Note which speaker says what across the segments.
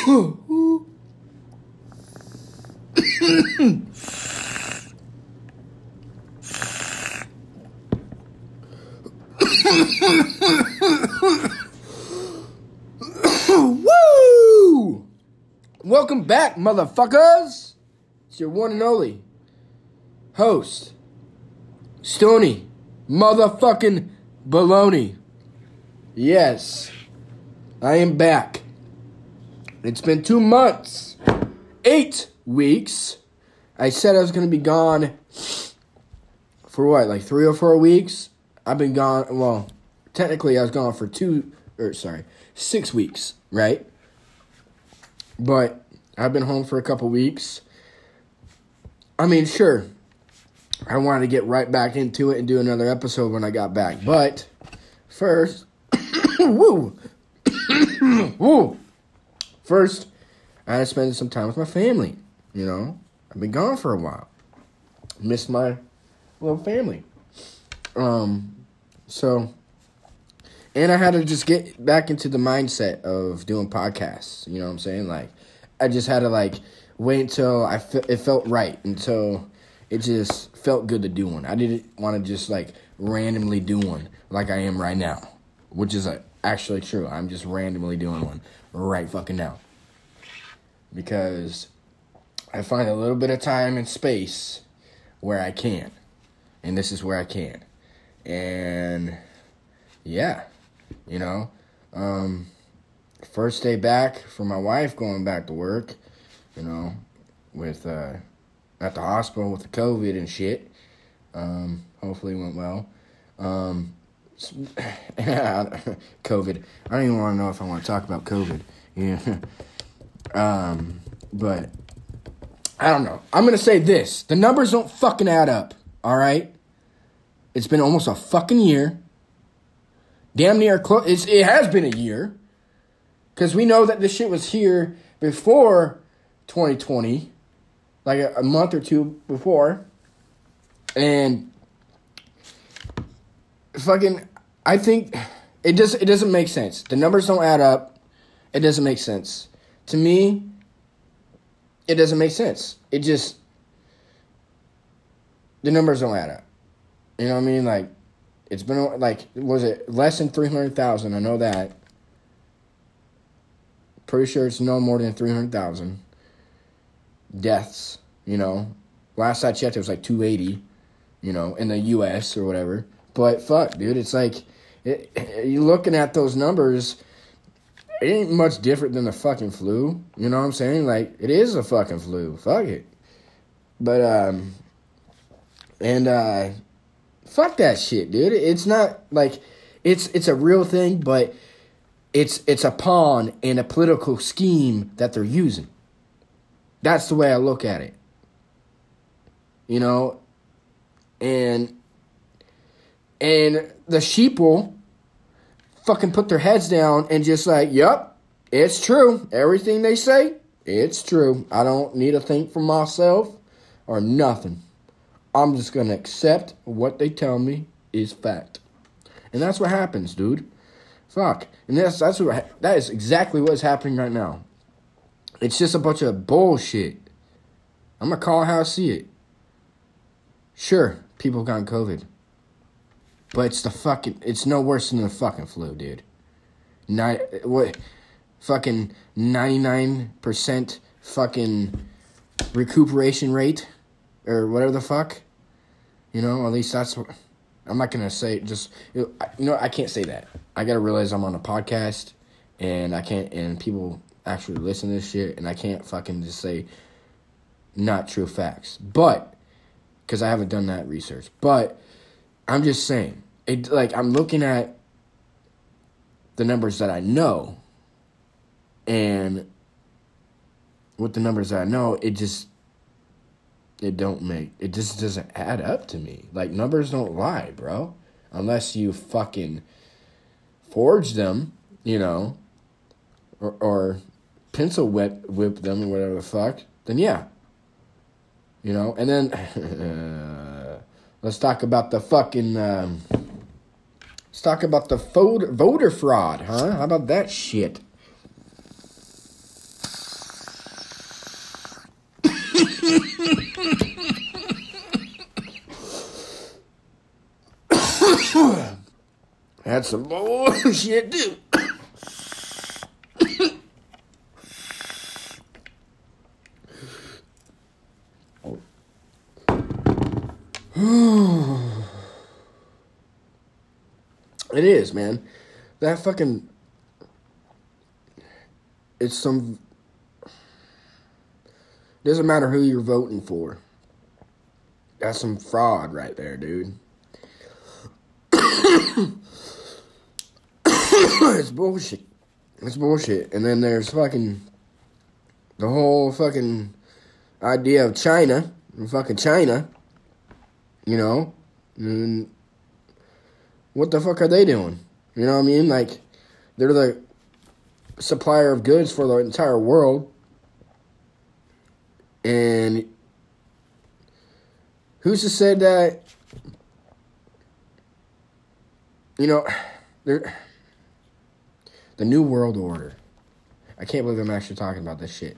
Speaker 1: Woo! Welcome back, motherfuckers. It's your one and only host, Stony motherfucking Baloney. Yes, I am back. It's been 2 months, 8 weeks. I said I was going to be gone for what, like 3 or 4 weeks? I've been gone, well, technically I was gone for 6 weeks, right? But I've been home for a couple weeks. I mean, sure, I wanted to get right back into it and do another episode when I got back. But first, woo! Woo! First, I had to spend some time with my family, you know? I've been gone for a while. Missed my little family. And I had to just get back into the mindset of doing podcasts, you know what I'm saying? Like, I just had to, like, wait until it felt right, until it just felt good to do one. I didn't want to just, like, randomly do one like I am right now, which is actually true. I'm just randomly doing one right fucking now. Because I find a little bit of time and space where I can. And this is where I can. And, yeah, you know. First day back for my wife going back to work, you know, with, at the hospital with the COVID and shit. Hopefully it went well. COVID. I don't even want to know if I want to talk about COVID. Yeah. But I don't know. I'm going to say this. The numbers don't fucking add up. All right. It's been almost a fucking year. Damn near close. It has been a year. Because we know that this shit was here before 2020. Like a month or two before. And fucking, I think it doesn't make sense. The numbers don't add up. It doesn't make sense. To me, it doesn't make sense. It just, the numbers don't add up. You know what I mean? Like, it's been, like, was it less than 300,000? I know that. Pretty sure it's no more than 300,000 deaths, you know. Last I checked, it was like 280, you know, in the U.S. or whatever. But fuck, dude, it's like, you're looking at those numbers, it ain't much different than the fucking flu. You know what I'm saying? Like, it is a fucking flu. Fuck it. But, fuck that shit, dude. It's not, like, it's a real thing, but it's a pawn in a political scheme that they're using. That's the way I look at it. You know? And the sheeple fucking put their heads down and just like, yup, it's true. Everything they say, it's true. I don't need to think for myself or nothing. I'm just going to accept what they tell me is fact. And that's what happens, dude. Fuck. And that is exactly what's happening right now. It's just a bunch of bullshit. I'm going to call it how I see it. Sure, people got COVID. But it's no worse than the fucking flu, dude. Fucking 99% fucking recuperation rate? Or whatever the fuck? You know, at least that's what, I'm not going to say just, I can't say that. I got to realize I'm on a podcast, and people actually listen to this shit, and I can't fucking just say not true facts. But, because I haven't done that research. But, I'm just saying, I'm looking at the numbers that I know, and with the numbers that I know, it just doesn't add up to me. Like, numbers don't lie, bro. Unless you fucking forge them, you know, or pencil whip them or whatever the fuck, then yeah. You know, and then let's talk about the fucking, let's talk about the voter fraud, huh? How about that shit? Had some bullshit too. It is, man. That fucking... It's some... Doesn't matter who you're voting for. That's some fraud right there, dude. It's bullshit. It's bullshit. And then there's fucking... The whole fucking idea of China. Fucking China. You know? And what the fuck are they doing? You know what I mean? Like, they're the supplier of goods for the entire world. And who's to say that, you know, the New World Order. I can't believe I'm actually talking about this shit.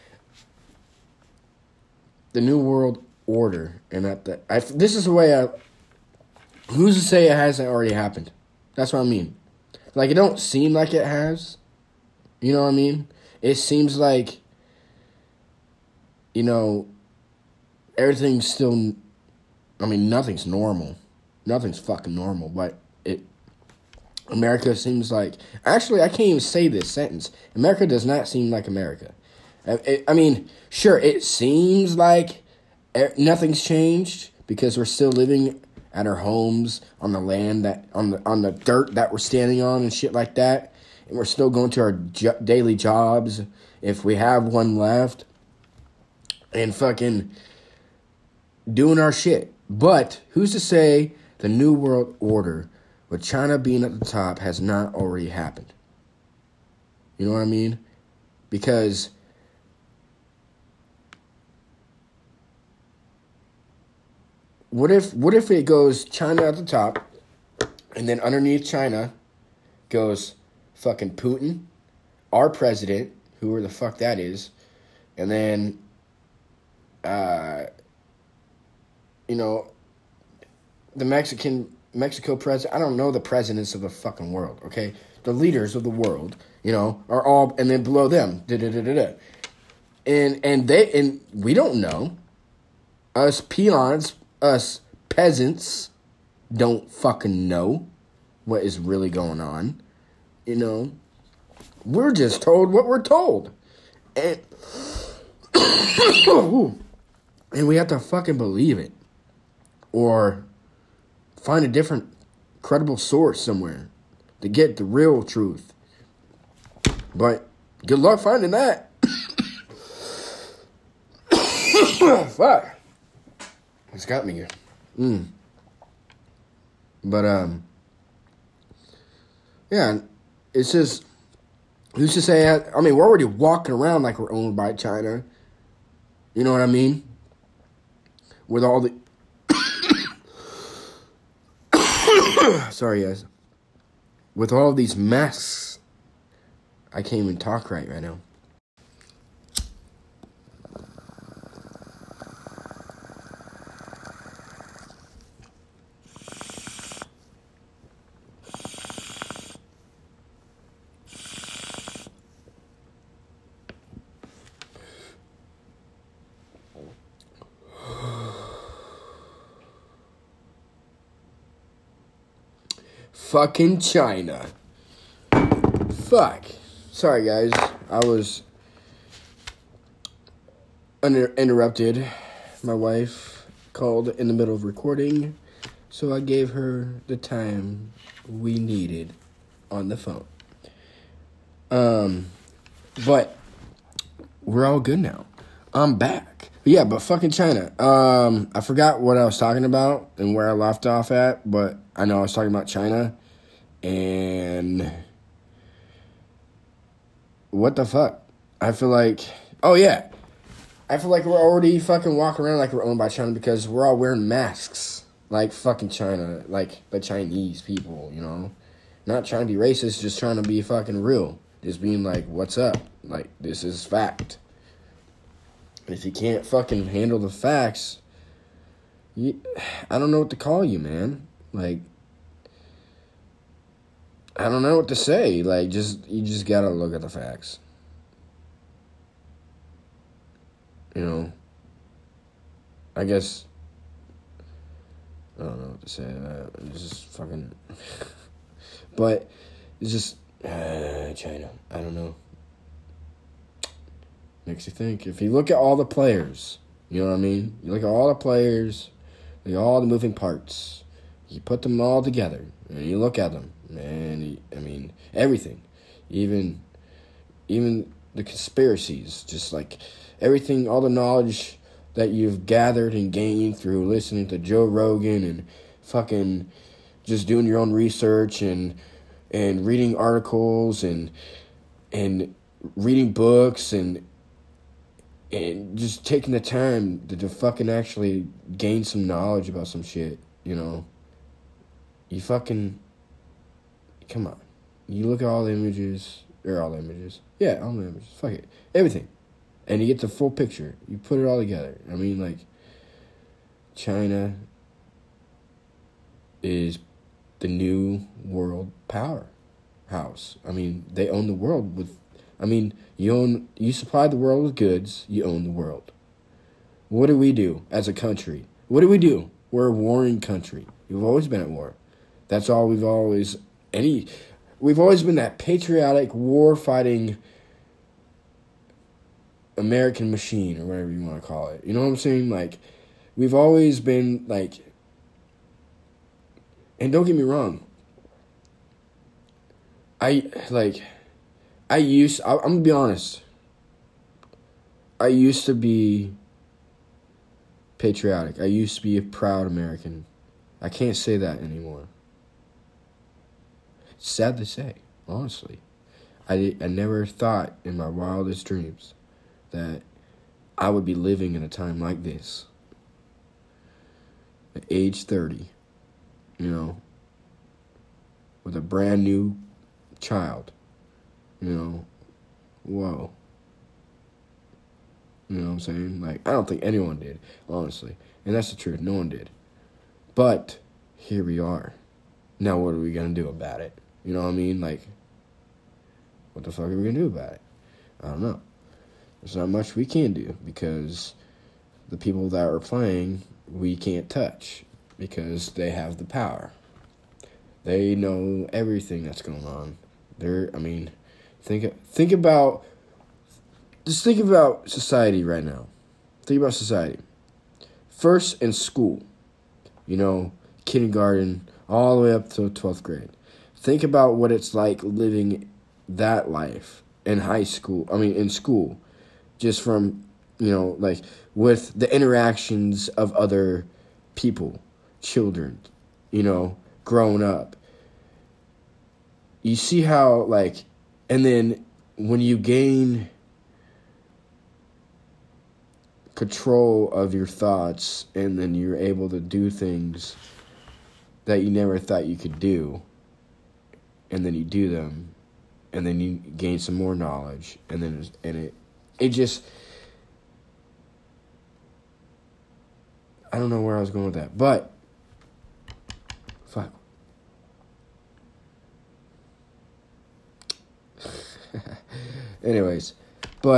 Speaker 1: The New World Order. And this is the way who's to say it hasn't already happened? That's what I mean. Like, it don't seem like it has. You know what I mean? It seems like, you know, everything's still... I mean, nothing's normal. Nothing's fucking normal, but America seems like... Actually, I can't even say this sentence. America does not seem like America. I mean, sure, it seems like nothing's changed because we're still living at our homes on the land that on the dirt that we're standing on and shit like that, and we're still going to our daily jobs if we have one left, and fucking doing our shit. But who's to say the New World Order, with China being at the top, has not already happened? You know what I mean? Because what if it goes China at the top, and then underneath China goes fucking Putin, our president, whoever the fuck that is, and then you know, the Mexico president. I don't know the presidents of the fucking world, okay? The leaders of the world, you know, are all, and then below them, and we don't know. Us peons, us peasants, don't fucking know what is really going on. You know, we're just told what we're told, and and we have to fucking believe it, or find a different credible source somewhere to get the real truth. But good luck finding that. Fuck. It's got me here. But, yeah, it's just, who's to say, I mean, we're already walking around like we're owned by China. You know what I mean? With all the, sorry guys, with all these masks, I can't even talk right now. Fucking China. Fuck. Sorry, guys. I was interrupted. My wife called in the middle of recording, so I gave her the time we needed on the phone. But we're all good now. I'm back. Yeah, but fucking China. I forgot what I was talking about and where I left off at, but I know I was talking about China. And what the fuck? I feel like, oh yeah, I feel like we're already fucking walking around like we're owned by China because we're all wearing masks like fucking China, like the Chinese people, you know? Not trying to be racist, just trying to be fucking real. Just being like, what's up? Like, this is fact. And if you can't fucking handle the facts, I don't know what to call you, man. Like, I don't know what to say. Like, you just gotta look at the facts. You know, I guess, I don't know what to say. It's just fucking, but it's just, China. I don't know. Makes you think. If you look at all the players, you know what I mean? You look at all the players, look at all the moving parts. You put them all together, and you look at them, and I mean, everything. Even the conspiracies, just like everything, all the knowledge that you've gathered and gained through listening to Joe Rogan and fucking just doing your own research and reading articles and reading books and just taking the time to fucking actually gain some knowledge about some shit, you know. You fucking, come on. You look at all the images, Yeah, all the images. Fuck it. Everything. And you get the full picture. You put it all together. I mean, like, China is the new world powerhouse. I mean, they own the world with, you supply the world with goods, you own the world. What do we do as a country? What do we do? We're a warring country. We've always been at war. That's all we've always been that patriotic, war-fighting American machine, or whatever you want to call it. You know what I'm saying? Like, we've always been, like, and don't get me wrong, I'm gonna be honest, I used to be patriotic. I used to be a proud American. I can't say that anymore. It's sad to say, honestly. I never thought in my wildest dreams that I would be living in a time like this. At age 30, you know, with a brand new child, you know, whoa. You know what I'm saying? Like, I don't think anyone did, honestly. And that's the truth, no one did. But here we are. Now what are we going to do about it? You know what I mean? Like, what the fuck are we going to do about it? I don't know. There's not much we can do because the people that are playing, we can't touch because they have the power. They know everything that's going on. Think about society right now. Think about society. First in school, you know, kindergarten, all the way up to 12th grade. Think about what it's like living that life in in school. Just from, you know, like, with the interactions of other people, children, you know, growing up. You see how, like, and then when you gain control of your thoughts and then you're able to do things that you never thought you could do, and then you do them, and then you gain some more knowledge, and then it just, I don't know where I was going with that, but fuck. Anyways, but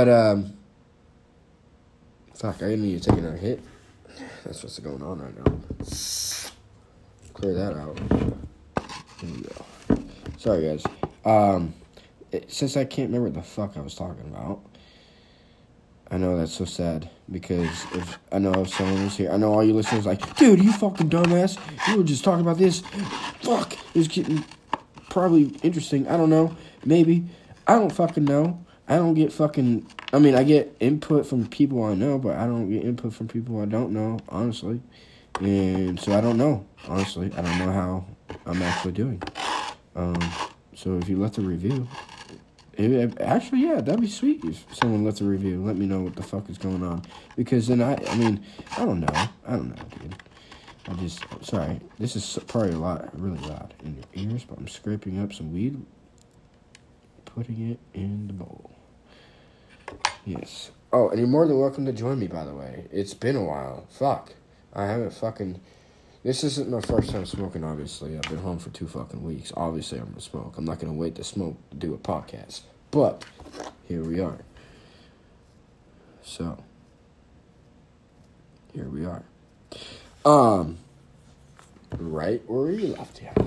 Speaker 1: fuck, I need to take another hit. That's what's going on right now. Clear that out. Here we go. Sorry, guys. Since I can't remember what the fuck I was talking about, I know that's so sad because if someone was here, I know all you listeners like, dude, you fucking dumbass, you were just talking about this. Fuck, it's getting probably interesting. I don't know, maybe. I don't fucking know. I don't get fucking, I get input from people I know, but I don't get input from people I don't know, honestly. And so I don't know, honestly. I don't know how I'm actually doing. So if you left a review, actually, yeah, that'd be sweet if someone left a review. Let me know what the fuck is going on. Because then I don't know, dude. Sorry, this is probably really loud in your ears, but I'm scraping up some weed, putting it in the bowl. Yes. Oh, and you're more than welcome to join me, by the way. It's been a while. Fuck. I haven't fucking This isn't my first time smoking, obviously. I've been home for 2 fucking weeks. Obviously, I'm going to smoke. I'm not going to wait to smoke to do a podcast. But, here we are. So, here we are. Right where we left you.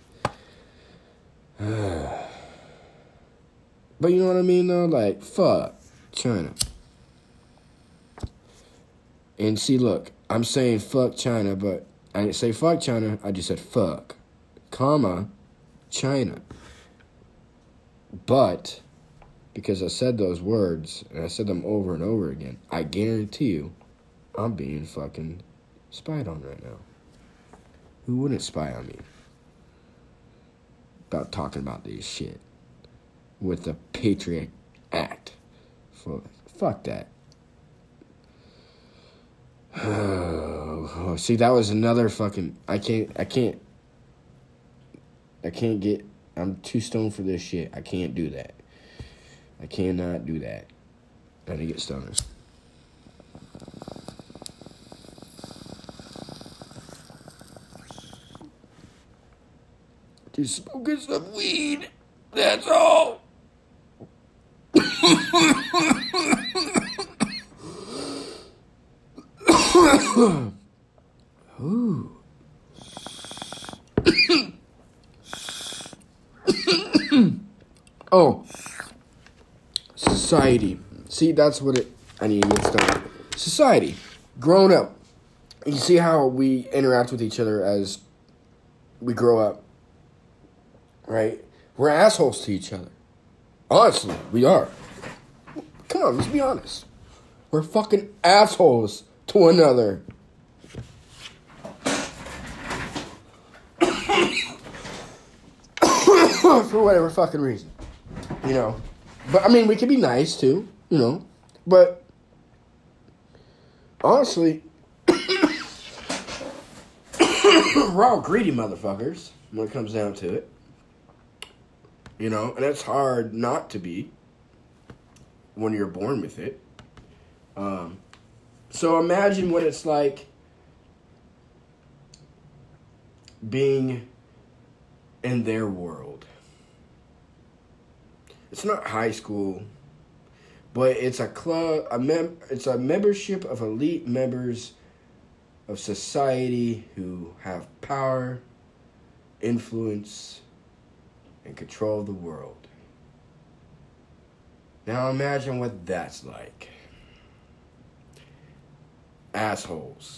Speaker 1: But you know what I mean, though? Like, fuck China. And see, look, I'm saying fuck China, but I didn't say fuck China. I just said fuck, comma, China. But, because I said those words, and I said them over and over again, I guarantee you, I'm being fucking spied on right now. Who wouldn't spy on me about talking about this shit with the Patriot Act? Fuck that. Oh, see, that was another fucking... I can't get... I'm too stoned for this shit. I can't do that. I cannot do that. I need to get stoned. Just smoking some weed. That's all. Ooh. Oh. Society. See, that's what I need to get started. Society. Grown up. You see how we interact with each other as we grow up. Right? We're assholes to each other. Honestly, we are. Come on, let's be honest. We're fucking assholes to one another. For whatever fucking reason. You know. But, I mean, we can be nice, too. You know. But, honestly, we're all greedy motherfuckers when it comes down to it. You know, and it's hard not to be when you're born with it. So imagine what it's like being in their world. It's not high school, but it's a club. It's a membership of elite members of society who have power, influence, and control of the world. Now imagine what that's like. Assholes.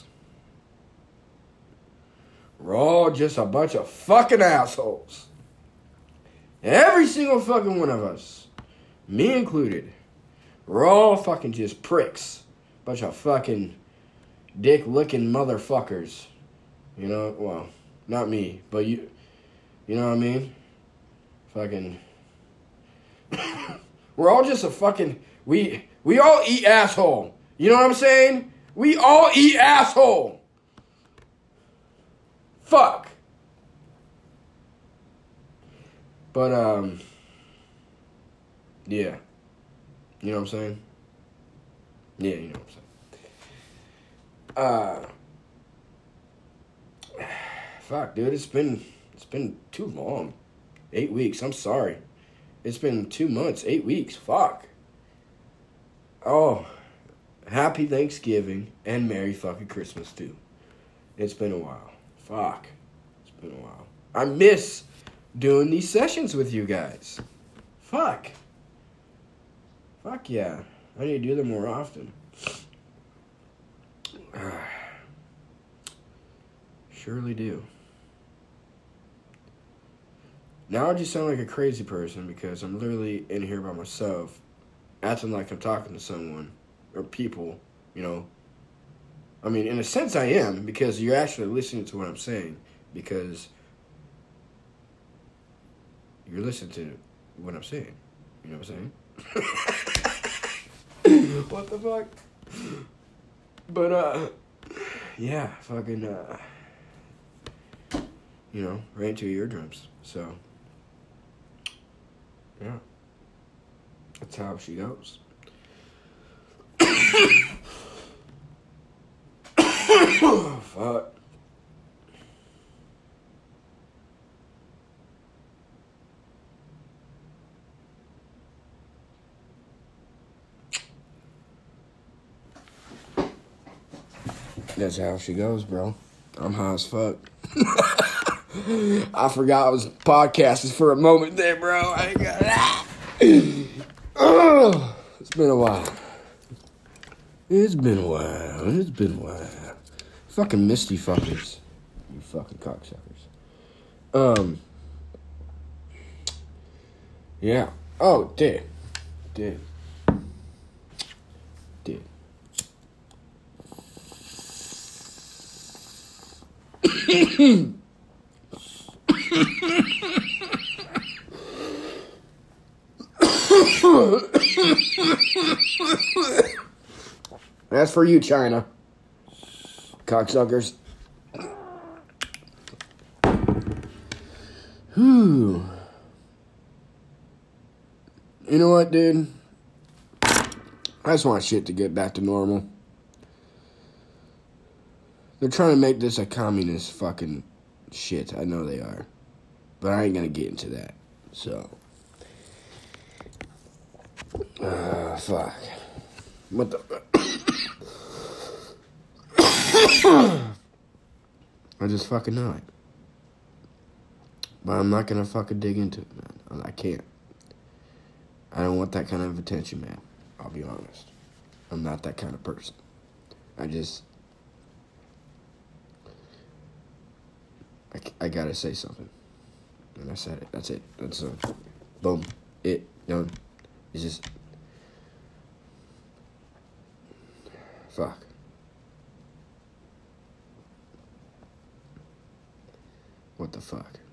Speaker 1: We're all just a bunch of fucking assholes. Every single fucking one of us, me included, we're all fucking just pricks. Bunch of fucking dick-licking motherfuckers. You know, well, not me, but you know what I mean? Fucking, we're all just a fucking, we all eat asshole. You know what I'm saying? We all eat asshole. Fuck. But, yeah. You know what I'm saying? Yeah, you know what I'm saying. Fuck, dude, it's been too long. 8 weeks, I'm sorry. It's been 2 months, 8 weeks, fuck. Oh, happy Thanksgiving and Merry fucking Christmas, too. It's been a while. Fuck. It's been a while. I miss doing these sessions with you guys. Fuck. Fuck yeah. I need to do them more often. Surely do. Now I just sound like a crazy person because I'm literally in here by myself, acting like I'm talking to someone or people, you know. I mean, in a sense I am, because you're actually listening to what I'm saying, because you're listening to what I'm saying. You know what I'm saying? What the fuck? But, yeah, fucking, you know, right into your eardrums, so... Yeah. That's how she goes. Fuck. That's how she goes, bro. I'm high as fuck. I forgot I was podcasting for a moment there, bro. I ain't got that. It's been a while. It's been a while. Fucking misty fuckers. You fucking cocksuckers. Yeah. Oh, did. That's for you, China. Cocksuckers. Whew. You know what, dude? I just want shit to get back to normal. They're trying to make this a communist fucking shit. I know they are. But I ain't gonna get into that. So. Fuck. What the... I just fucking know it. But I'm not gonna fucking dig into it, man. I can't. I don't want that kind of attention, man. I'll be honest. I'm not that kind of person. I gotta say something. And I said it. That's it. That's boom. It. Done. It's just... Fuck. What the fuck?